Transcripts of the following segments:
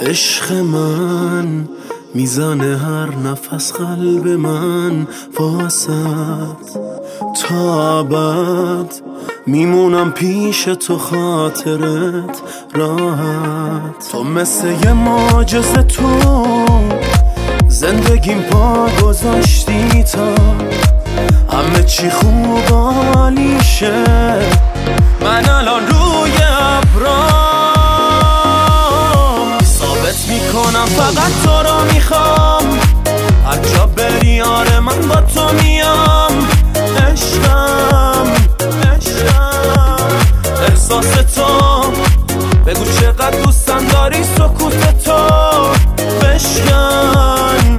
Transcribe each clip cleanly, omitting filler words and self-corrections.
عشق من میزنه هر نفس قلب من واسط، تا ابد میمونم پیش تو، خاطرت راحت. تو مثل یه معجزه، تو زندگیم پا گذاشتی تا همه چی خوب عالیشه. من الان روی ابرام ثابت میکنم فقط تو رو میخوام. هر جا بری آره من با تو میام. عشقم احساس تو، بگو چقدر دوستم داری سکوت تو. بشکن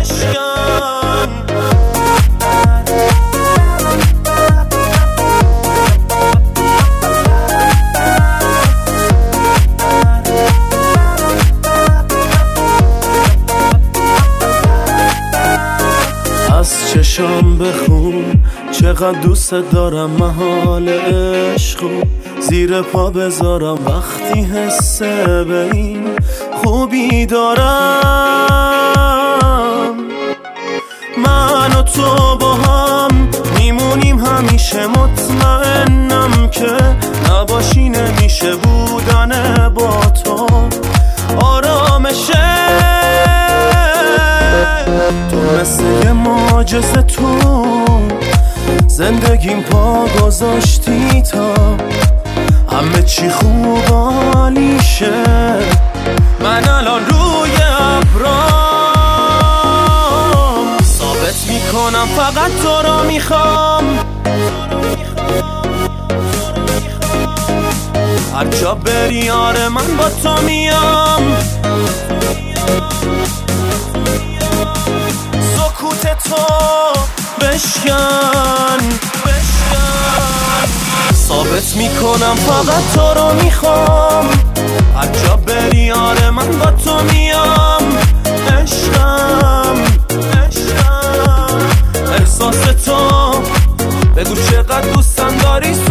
از چشام بخون چقدر دوست دارم، محال عشقو زیر پا بذارم وقتی حس به این خوبی دارم. من و تو با هم میمونیم همیشه، مطمئنم که نباشی نمیشه بودن با تو آرامشه. تو مثل یه معجزه، تو زندگیم پا گذاشتی تا همه چی خوب عالیشه. من الان روی ابرام ثابت میکنم فقط تو رو میخوام. هر جا بری آره من با تو میام. سکوت تو بشکن ثابت میکنم فقط تو رو میخوام. هر جا بری آره من با تو میام. عشقم احساس تو، بگو چقدر دوستم داری